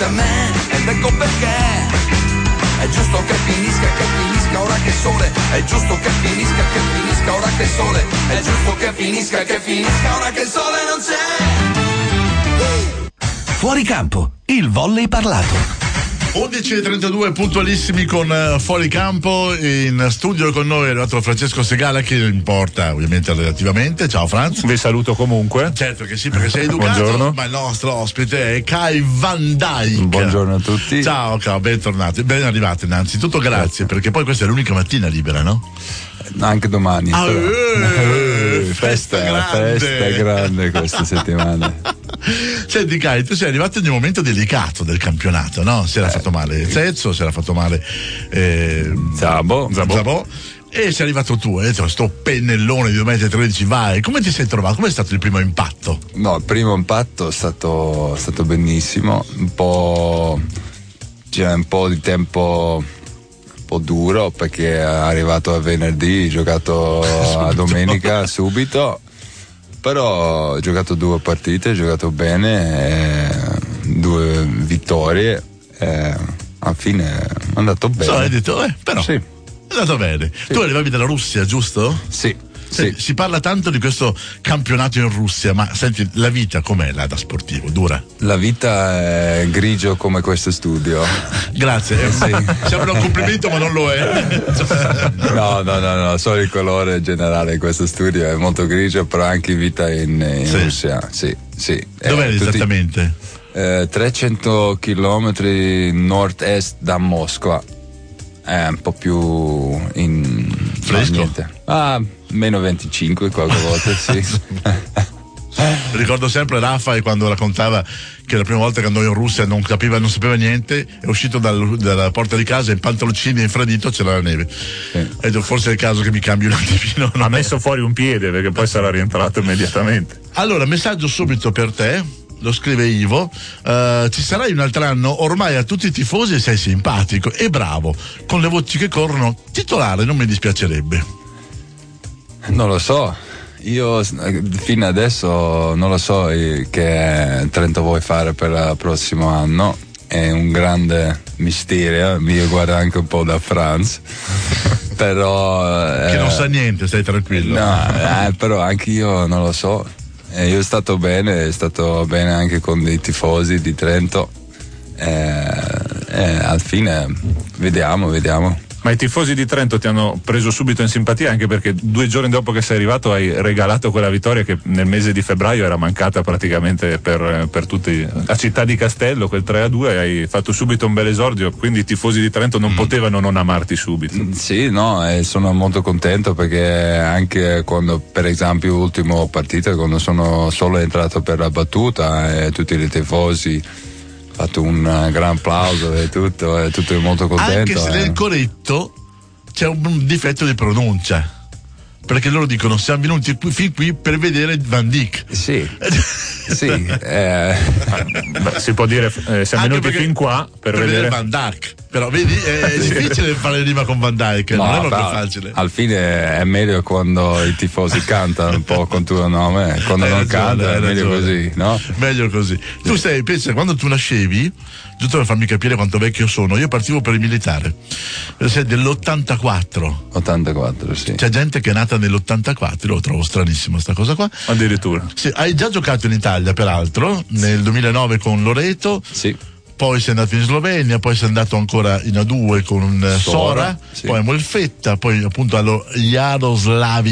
a me, ed ecco perché è giusto che finisca ora che sole, è giusto che finisca ora che sole, è giusto che finisca ora che sole non c'è. Fuori campo, il volley parlato. 11:32 puntualissimi con Fuori Campo. In studio con noi è arrivato Francesco Segala, che non importa ovviamente relativamente. Ciao Franz. Vi saluto comunque. Certo che sì, perché sei educato. Buongiorno. Ma il nostro ospite è Kai Van Dijk. Buongiorno a tutti. Ciao, bentornati, ben arrivati innanzitutto, grazie, perché poi questa è l'unica mattina libera, no? Anche domani. Festa grande questa settimana. Senti Kai, tu sei arrivato in un momento delicato del campionato, no? Si era fatto male Zezzo, si era fatto male Zabo. E sei arrivato tu, sto pennellone di 2,13 m, vai. Come ti sei trovato? Com'è stato il primo impatto? No, il primo impatto è stato benissimo, un po' di tempo un po' duro, perché è arrivato a venerdì, giocato a domenica subito, però ho giocato 2 partite, ho giocato bene, 2 vittorie, alla fine è andato bene. Hai detto, però sì. È andato bene. Sì. Tu arrivavi dalla Russia, giusto? Sì. Sì. Si parla tanto di questo campionato in Russia, ma senti, la vita com'è là da sportivo? Dura? La vita è grigio come questo studio. Grazie, sembra un complimento ma non lo è. No, solo il colore generale in questo studio è molto grigio, però anche vita in Russia, sì. Dov'è esattamente? 300 chilometri nord-est da Mosca. È un po' più in fresco? Meno 25 qualche volta, sì. Ricordo sempre Rafa quando raccontava che la prima volta che andò in Russia non sapeva niente, è uscito dalla porta di casa in pantaloncini e infradito, c'era la neve. Sì. E detto, forse è il caso che mi cambi un attimino. Ha messo fuori un piede perché poi sarà rientrato immediatamente. Allora, messaggio subito per te. Lo scrive Ivo, ci sarai un altro anno, ormai a tutti i tifosi sei simpatico e bravo, con le voci che corrono, titolare non mi dispiacerebbe. Non lo so, io fino adesso non lo so che Trento vuoi fare per il prossimo anno, è un grande mistero, io guardo anche un po' da Franz, però... che non sa niente, stai tranquillo. No, però anche io non lo so. Io è stato bene anche con i tifosi di Trento, alla fine vediamo. Ma i tifosi di Trento ti hanno preso subito in simpatia, anche perché 2 giorni dopo che sei arrivato hai regalato quella vittoria che nel mese di febbraio era mancata praticamente per tutti. A Città di Castello, quel 3-2, hai fatto subito un bel esordio, quindi i tifosi di Trento non potevano non amarti subito. Sì, sono molto contento, perché anche quando, per esempio, l'ultimo partita, quando sono solo entrato per la battuta, tutti i tifosi fatto un gran applauso e tutto molto contento. Anche se nel corretto c'è un difetto di pronuncia, perché loro dicono siamo venuti fin qui per vedere Van Dijk. Sì. Si può dire siamo venuti fin qua per vedere Van Dijk, però vedi è difficile fare rima con Van Dijk, non è proprio facile. Al fine è meglio quando i tifosi cantano un po' con il tuo nome, quando non cantano è meglio così, no? Meglio così. Tu pensa, quando tu nascevi, giusto per farmi capire quanto vecchio sono, io partivo per il militare, sei dell'84. 84, sì. C'è gente che è nata nell'84, lo trovo stranissimo sta cosa qua. Addirittura. Sì, hai già giocato in Italia peraltro, nel 2009 con Loreto. Sì. Poi sei andato in Slovenia, poi sei andato ancora in A2 con Sora, sì. Poi a Molfetta, poi appunto allo Jaroslav.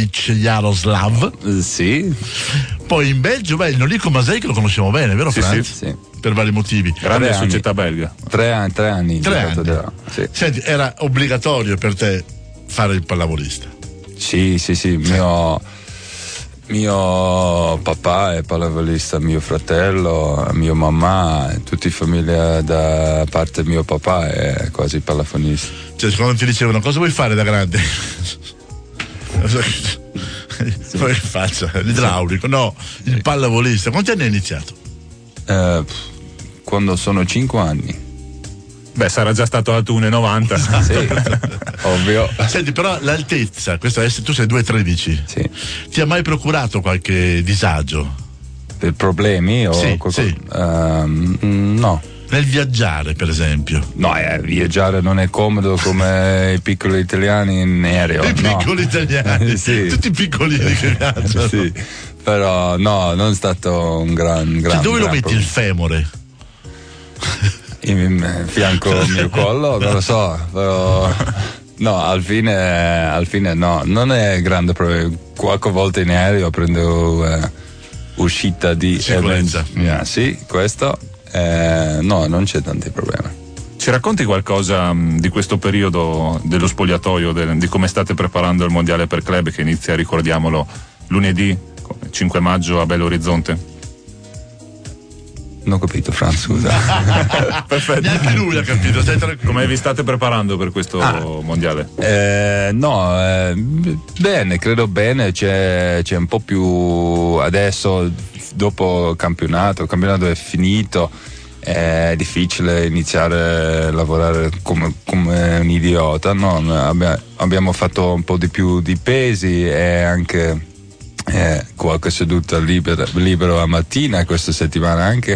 Sì. Poi in Belgio, il Nolico Masei, che lo conosciamo bene, vero Franz? Sì. Per vari motivi. Grande società belga. 3 anni. Sì. Senti, era obbligatorio per te fare il pallavolista? Sì. Mio papà è pallavolista, mio fratello, mio mamma, tutti in famiglia da parte mio papà è quasi pallafonista. Cioè, quando ti dicevano cosa vuoi fare da grande? Poi faccia l'idraulico, no, il pallavolista. Quanti anni hai iniziato? Quando sono 5 anni. Beh, sarà già stato alto 1,90. Sì, ovvio. Senti, però l'altezza, tu sei 2,13. Sì. Ti ha mai procurato qualche disagio? Per problemi o sì. No. Nel viaggiare, per esempio. No, viaggiare non è comodo come i piccoli italiani in aereo. I piccoli italiani, sì. Tutti piccolini che viaggiano. Sì, però no, non è stato un gran Cioè, dove lo metti problema. il femore? In fianco al mio collo, non lo so, però no, al fine no, non è grande problema. Qualche volta in aereo prendo uscita di sicurezza. Sì, questo no, non c'è tanti problemi. Ci racconti qualcosa di questo periodo dello spogliatoio, di come state preparando il mondiale per club che inizia, ricordiamolo, lunedì 5 maggio a Belo Orizzonte? Non ho capito, Franz, scusa. Perfetto. Neanche lui ha capito. Come vi state preparando per questo mondiale? Bene, credo bene. C'è un po' più adesso, dopo il campionato è finito. È difficile iniziare a lavorare come un idiota, no? Abbiamo fatto un po' di più di pesi e anche qualche seduta libero a mattina questa settimana anche,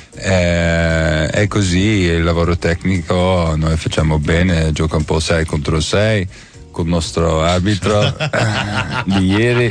e così il lavoro tecnico noi facciamo bene, gioca un po' 6 contro 6 con il nostro arbitro di ieri,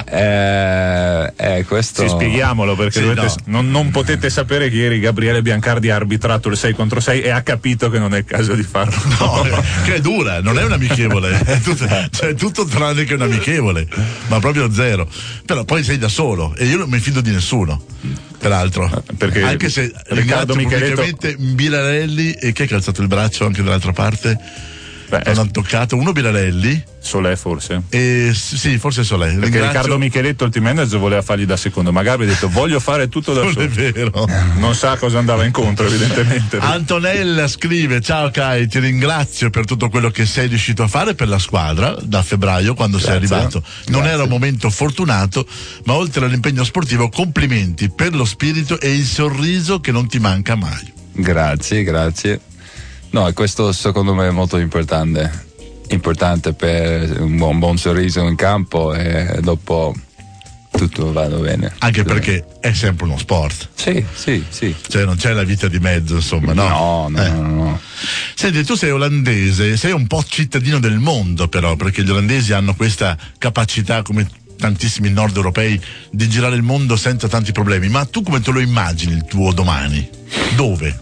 questo Sì, spieghiamolo perché sì, non potete sapere che ieri Gabriele Biancardi ha arbitrato il 6 contro 6 e ha capito che non è il caso di farlo. No, che è dura, non è un amichevole, è tutto tranne che un amichevole, ma proprio zero. Però poi sei da solo e io non mi fido di nessuno. Peraltro, perché anche se Riccardo Micheletto praticamente Birarelli e chi è che ha alzato il braccio anche dall'altra parte? Non hanno toccato uno Birarelli, Solè forse, e sì, forse Solè. perché Riccardo Micheletto il team manager voleva fargli da secondo, magari ha detto voglio fare tutto da non solo. è vero. Non sa cosa andava incontro evidentemente. Antonella scrive: ciao Kai, ti ringrazio per tutto quello che sei riuscito a fare per la squadra da febbraio quando sei arrivato. Non era un momento fortunato, ma oltre all'impegno sportivo complimenti per lo spirito e il sorriso che non ti manca mai. Grazie. No, questo secondo me è molto importante per un buon sorriso in campo e dopo tutto va bene. Anche perché è sempre uno sport. Sì. Cioè non c'è la vita di mezzo, insomma, no? No. Senti, tu sei olandese, sei un po' cittadino del mondo però, perché gli olandesi hanno questa capacità, come tantissimi nord europei, di girare il mondo senza tanti problemi. Ma tu come te lo immagini il tuo domani? Dove?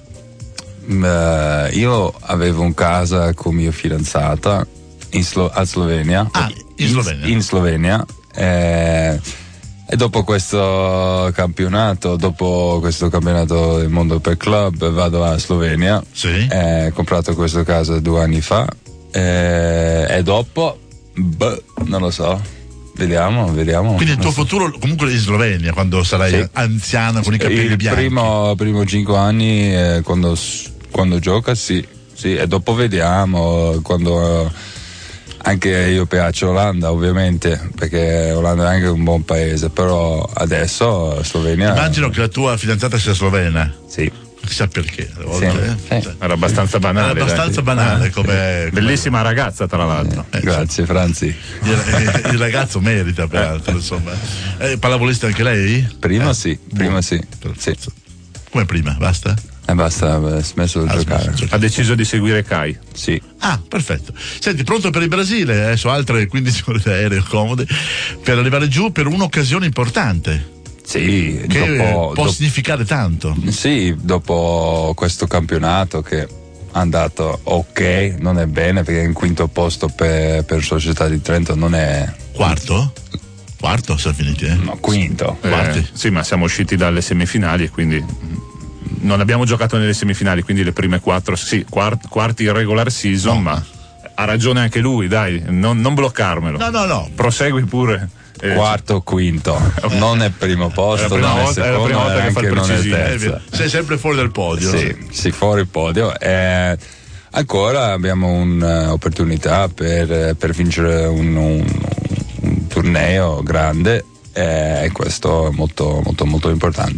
Io avevo un casa con mia fidanzata a Slovenia. In Slovenia. E dopo questo campionato del mondo per club, vado a Slovenia. Sì. Ho comprato questa casa 2 anni fa. E dopo, non lo so. Vediamo. Quindi il tuo futuro comunque è in Slovenia, quando sarai anziano con i capelli bianchi. Primo 5 anni, quando gioca, sì, e dopo vediamo quando. Anche io piace Olanda, ovviamente, perché Olanda è anche un buon paese, però adesso Slovenia. Immagino che la tua fidanzata sia slovena. Sì. Chissà perché, a volte, sì. Era abbastanza banale. Banale come bellissima ragazza tra l'altro. Grazie Franzi. Il ragazzo merita peraltro, insomma. Pallavolista anche lei? Prima sì. Come prima, basta? Basta, ha smesso di giocare. Ha deciso di seguire Kai. Sì. Ah, perfetto. Senti, pronto per il Brasile? Adesso altre 15 ore d'aereo comode per arrivare giù per un'occasione importante. Sì, che può significare tanto. Sì, dopo questo campionato che è andato ok, non è bene perché è in quinto posto per Società di Trento, non è. Quarto siamo finiti, No, quinto. Sì, ma siamo usciti dalle semifinali e quindi non abbiamo giocato nelle semifinali, quindi le prime 4, quarti in regular season, ma ha ragione anche lui, dai, non bloccarmelo. No. Prosegui pure. Quarto, quinto, non è primo posto, è la prima volta che fa il non è precisino. terza. Sei sempre fuori dal podio. Sì, fuori il podio. Ancora abbiamo un'opportunità per vincere un torneo grande, e questo è molto molto molto importante.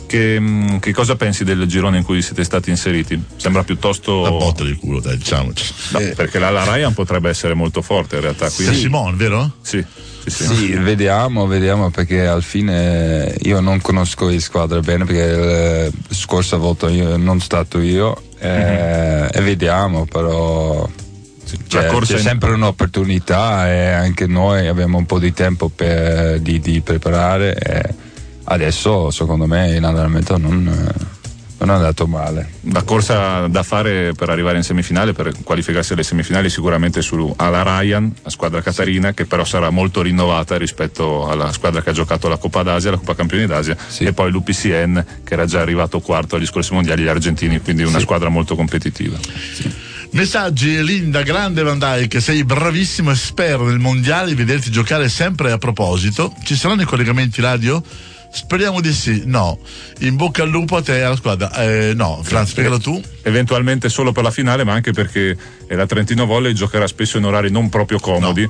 Che cosa pensi del girone in cui siete stati inseriti? Sembra piuttosto una botta di culo, dai, diciamoci. No, perché la Ryan potrebbe essere molto forte in realtà. Quindi... Sì. Simone, vero? Sì. Sì, vediamo perché al fine io non conosco le squadre bene, perché la scorsa volta io non stato io e vediamo, però c'è sempre un'opportunità e anche noi abbiamo un po' di tempo di preparare e adesso secondo me in allenamento non è andato male. La corsa da fare per arrivare in semifinale, per qualificarsi alle semifinali, sicuramente alla Ryan, la squadra catarina, che però sarà molto rinnovata rispetto alla squadra che ha giocato la Coppa d'Asia, la Coppa Campioni d'Asia, sì. E poi l'UPCN che era già arrivato quarto agli scorsi mondiali, gli argentini, quindi una squadra molto competitiva. Sì. Messaggi: Linda, grande Van Dijk, sei bravissimo e spero nel mondiale vederti giocare sempre. A proposito, ci saranno i collegamenti radio? Speriamo di sì. No, in bocca al lupo a te e alla squadra. No, Franz, spiegalo tu. Eventualmente solo per la finale, ma anche perché la Trentino Volley giocherà spesso in orari non proprio comodi,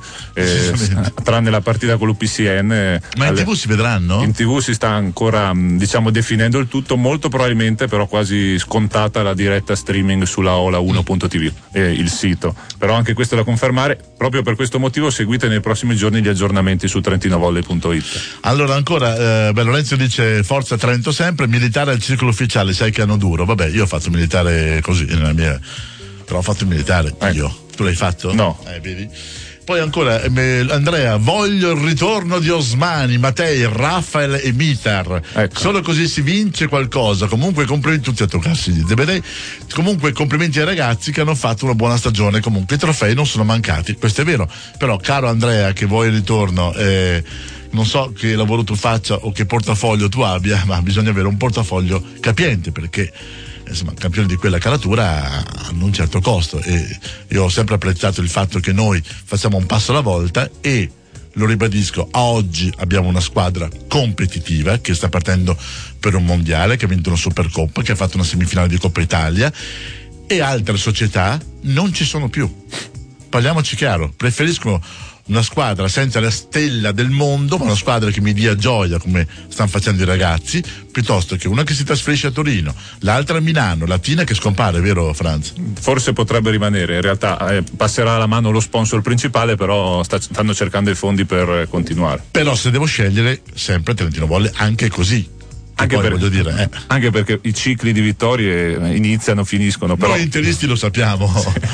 tranne la partita con l'UPCN. Ma in TV si vedranno? In TV si sta ancora definendo il tutto, molto probabilmente però quasi scontata la diretta streaming sulla Ola1.tv, il sito, però anche questo è da confermare. Proprio per questo motivo seguite nei prossimi giorni gli aggiornamenti su trentinovolley.it. Allora ancora Lorenzo dice forza Trento sempre, militare al circolo ufficiale, sai che hanno duro. Vabbè, io ho fatto militare così nella mia, però ho fatto il militare io. Tu l'hai fatto? No. Vedi? Poi ancora Andrea, voglio il ritorno di Osmani, Matei, Rafael e Mitar. Ecco. Solo così si vince qualcosa. Comunque complimenti tutti a toccarsi. Comunque complimenti ai ragazzi che hanno fatto una buona stagione. Comunque i trofei non sono mancati, questo è vero. Però caro Andrea, che vuoi il ritorno, non so che lavoro tu faccia o che portafoglio tu abbia, ma bisogna avere un portafoglio capiente, perché insomma campioni di quella caratura hanno un certo costo, e io ho sempre apprezzato il fatto che noi facciamo un passo alla volta, e lo ribadisco, a oggi abbiamo una squadra competitiva che sta partendo per un mondiale, che ha vinto una Supercoppa, che ha fatto una semifinale di Coppa Italia, e altre società non ci sono più. Parliamoci chiaro, preferiscono una squadra senza la stella del mondo, ma una squadra che mi dia gioia, come stanno facendo i ragazzi, piuttosto che una che si trasferisce a Torino, l'altra a Milano, Latina che scompare, vero Franz? Forse potrebbe rimanere, in realtà passerà alla mano lo sponsor principale, però stanno cercando i fondi per continuare. Però se devo scegliere, sempre Trentino Volley, anche così. Anche, poi, voglio dire, anche perché i cicli di vittorie iniziano, finiscono. Però... Noi interisti lo sappiamo,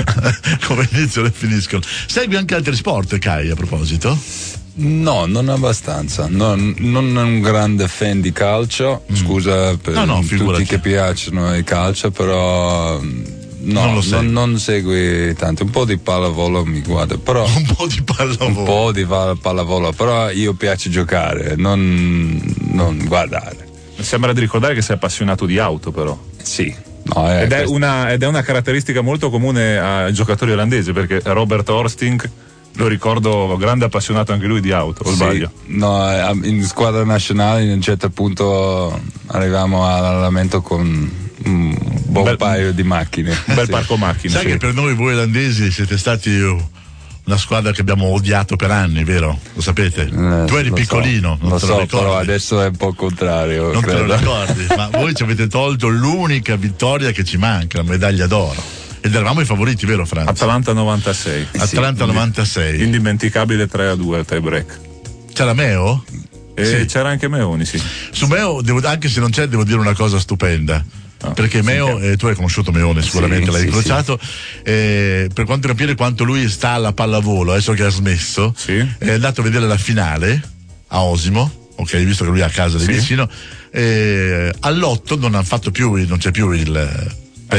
come iniziano e finiscono. Segui anche altri sport, Kai, a proposito? No, non abbastanza. Non un grande fan di calcio. Scusa per tutti che piacciono il calcio, però non segui tanto. Un po' di pallavolo mi guarda, però un po' di pallavolo, però io piace giocare, non guardare. Mi sembra di ricordare che sei appassionato di auto, però. Sì. Ed è una caratteristica molto comune ai giocatori olandesi, perché Robert Horsting, lo ricordo, grande appassionato anche lui di auto, o sbaglio? No, in squadra nazionale in un certo punto arriviamo all'allenamento con un buon paio di macchine. Un bel parco macchine. Sai che per noi voi olandesi siete stati una squadra che abbiamo odiato per anni, vero? Lo sapete? Tu eri piccolino, non te lo ricordi. Però adesso è un po' il contrario. Non te lo ricordi, ma voi ci avete tolto l'unica vittoria che ci manca, la medaglia d'oro. Ed eravamo i favoriti, vero Franz? Atalanta 96. Atalanta 96. Indimenticabile 3-2 tie break. C'era Meo? Sì. C'era anche Meoni, sì. Su Meo, anche se non c'è, devo dire una cosa stupenda. Perché Meo, tu hai conosciuto Meone sicuramente, l'hai incrociato, per quanto capire quanto lui sta alla pallavolo, adesso che ha smesso, è andato a vedere la finale a Osimo, ok, visto che lui è a casa di vicino, all'otto non c'è più il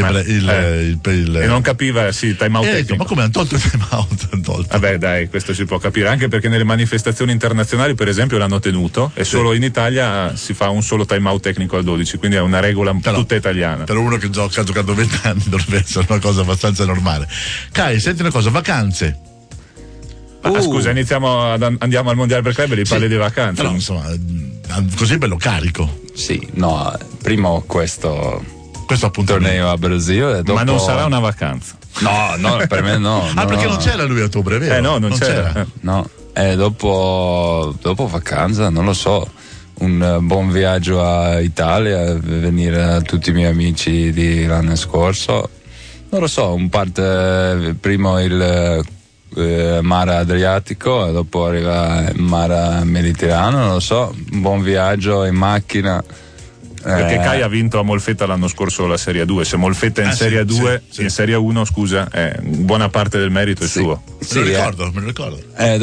e non capiva time out tecnico. Ma come hanno tolto il time out? Vabbè dai, questo si può capire, anche perché nelle manifestazioni internazionali per esempio l'hanno tenuto, e solo in Italia si fa un solo time out tecnico al 12, quindi è una regola tutta italiana. Per uno che ha giocato 20 anni dovrebbe essere una cosa abbastanza normale. Kai, senti una cosa, vacanze. Scusa, andiamo al mondiale per club e parli di vacanze. Però insomma, così bello carico. Sì, no, primo questo appunto torneo a Brasile, dopo... Ma non sarà una vacanza? No, per me no. Perché non c'era lui a ottobre, vero? No, non c'era. No, dopo vacanza, non lo so. un buon viaggio a Italia, venire a tutti i miei amici di l'anno scorso. Non lo so, un parte prima il mare Adriatico e dopo arriva il mare Mediterraneo, non lo so, un buon viaggio in macchina. Perché Kai ha vinto a Molfetta l'anno scorso la Serie 2, se Molfetta è in Serie 2, in Serie 1 scusa, buona parte del merito è suo. Me lo ricordo.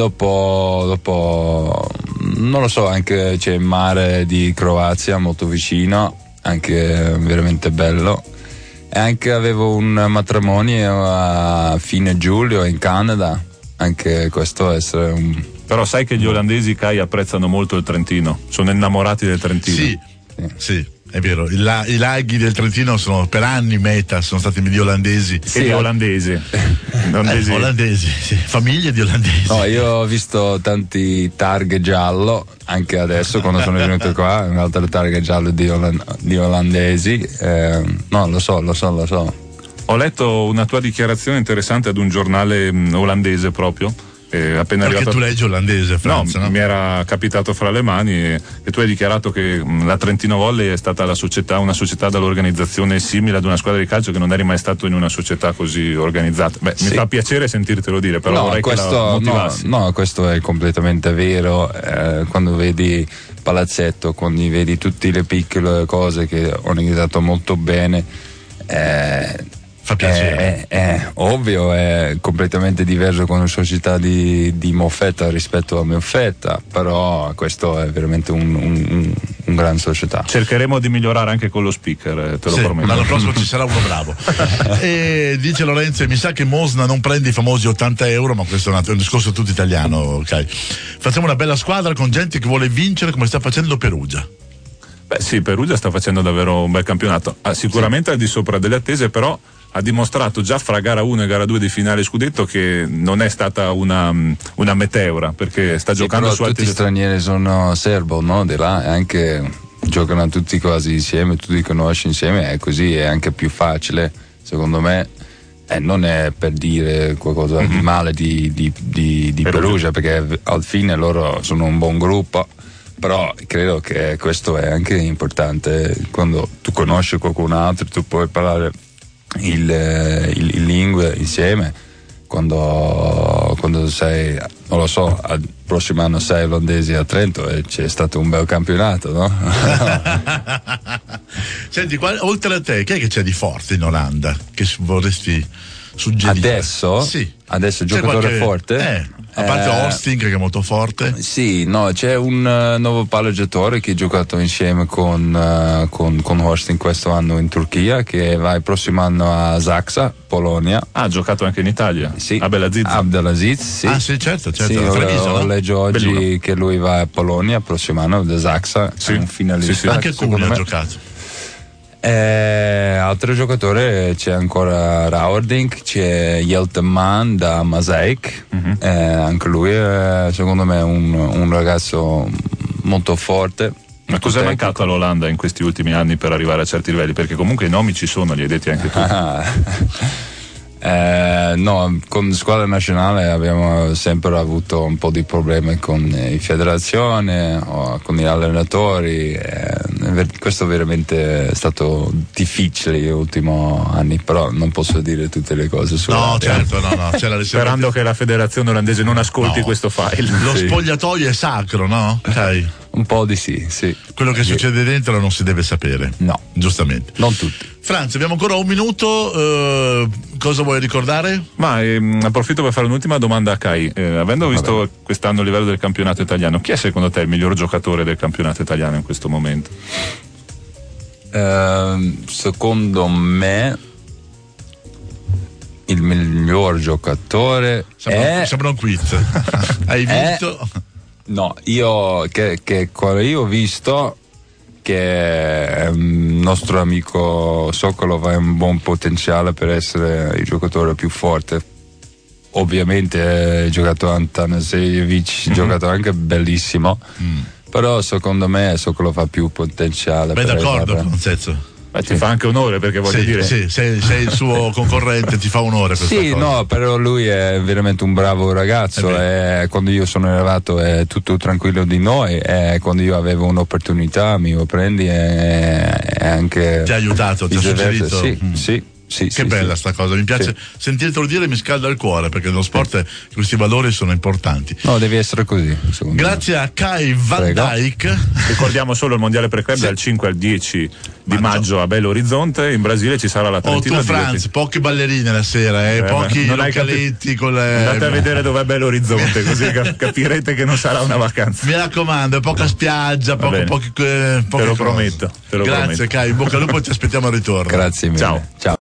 Dopo non lo so, anche c'è il mare di Croazia molto vicino, anche veramente bello. E anche avevo un matrimonio a fine giugno in Canada, anche questo essere un... Però sai che gli olandesi, Kai, apprezzano molto il Trentino, sono innamorati del Trentino. Sì, è vero, i laghi del Trentino sono per anni meta, sono stati gli olandesi. Sì, olandesi. Olandesi, sì. Famiglie di olandesi. No, io ho visto tanti targhe giallo, anche adesso quando sono venuto qua, un'altra targa giallo di olandesi. No, lo so. Ho letto una tua dichiarazione interessante ad un giornale olandese proprio. Appena perché tu leggi olandese, Franz, no? Mi era capitato fra le mani e tu hai dichiarato che la Trentino Volley è stata una società dall'organizzazione simile ad una squadra di calcio, che non eri mai stato in una società così organizzata. Mi fa piacere sentirtelo dire, però vorrei che la motivassi. No, questo è completamente vero. Quando vedi palazzetto, quando vedi tutte le piccole cose che ho organizzato molto bene, fa piacere. È ovvio, è completamente diverso con una società di Molfetta rispetto a Molfetta, però questo è veramente un gran società. Cercheremo di migliorare anche con lo speaker, te lo prometto. L'anno prossimo ci sarà uno bravo. E dice Lorenzo, mi sa che Mosna non prende i famosi 80 euro, ma questo è un discorso tutto italiano, ok? Facciamo una bella squadra con gente che vuole vincere come sta facendo Perugia. Beh sì, Perugia sta facendo davvero un bel campionato, sicuramente al di sopra delle attese, però ha dimostrato già fra gara 1 e gara 2 di finale scudetto che non è stata una meteora, perché sta giocando su tutti gli stranieri sono serbo, no? Di là, anche giocano tutti quasi insieme, tu li conosci insieme, è così, è anche più facile, secondo me. Non è per dire qualcosa di male di Perugia, perché alla fine loro sono un buon gruppo, però credo che questo è anche importante. Quando tu conosci qualcun altro, tu puoi parlare il lingue insieme. Quando sei, non lo so, al prossimo anno sei olandesi a Trento e c'è stato un bel campionato, no? Senti, oltre a te, chi è che c'è di forte in Olanda che vorresti suggerire? Adesso? Sì. Adesso giocatore forte? A parte Hosting, che è molto forte. Sì, no, c'è un nuovo palleggiatore che ha giocato insieme con Hosting questo anno in Turchia, che va il prossimo anno a Zaksa, Polonia. Ha giocato anche in Italia? Sì. Abdelaziz, sì. Ah sì, certo. Sì, ho leggo oggi Belluno, che lui va a Polonia il prossimo anno, da Zaksa, sì, un finalista. Sì. Anche Cuni ha giocato. Altro giocatore c'è ancora Raurdink, c'è Yelteman da Masaik, anche lui è secondo me un ragazzo molto forte. Ma cosa è mancato all'Olanda in questi ultimi anni per arrivare a certi livelli? Perché comunque i nomi ci sono, li hai detti anche tu. No, con squadra nazionale abbiamo sempre avuto un po' di problemi con la federazione o con gli allenatori. Questo veramente è stato difficile negli ultimi anni, però non posso dire tutte le cose su. No, certo, no. C'è la sperando che la federazione olandese non ascolti questo file. Lo spogliatoio è sacro, no? Okay. Un po' di sì. Quello che succede dentro non si deve sapere. No. Giustamente. Non tutti. Franz, abbiamo ancora un minuto, cosa vuoi ricordare? Ma approfitto per fare un'ultima domanda a Kai. Avendo visto quest'anno il livello del campionato italiano, chi è secondo te il miglior giocatore del campionato italiano in questo momento? Secondo me il miglior giocatore sembra un quiz. Hai vinto? No, quello io ho visto che il nostro amico Sokolov ha un buon potenziale per essere il giocatore più forte. Ovviamente ha giocato Antanasevic, giocato anche bellissimo, però secondo me Sokolov ha più potenziale. Beh, d'accordo, Franzezzo. Ma ti fa anche onore, perché voglio dire. Sì, sei il suo concorrente, ti fa onore questa cosa. No, però lui è veramente un bravo ragazzo, e quando io sono arrivato è tutto tranquillo di noi, e quando io avevo un'opportunità mi lo prendi e anche. Ti ha aiutato, ti ha suggerito. Sì, che bella sta cosa, mi piace sentirtelo dire, mi scalda il cuore, perché nello sport questi valori sono importanti. No, devi essere così. Grazie a Kai Van Dijk. Ricordiamo solo il mondiale pre-club dal 5 al 10 di maggio a Belo Horizonte. In Brasile ci sarà la Trentina. France, poche ballerine la sera, pochi localetti con le. Andate a vedere dov'è Belo Horizonte, così capirete che non sarà una vacanza. Mi raccomando, poca spiaggia, pochi te lo prometto. Grazie Kai, in bocca al lupo, ti aspettiamo al ritorno. Grazie mille. Ciao.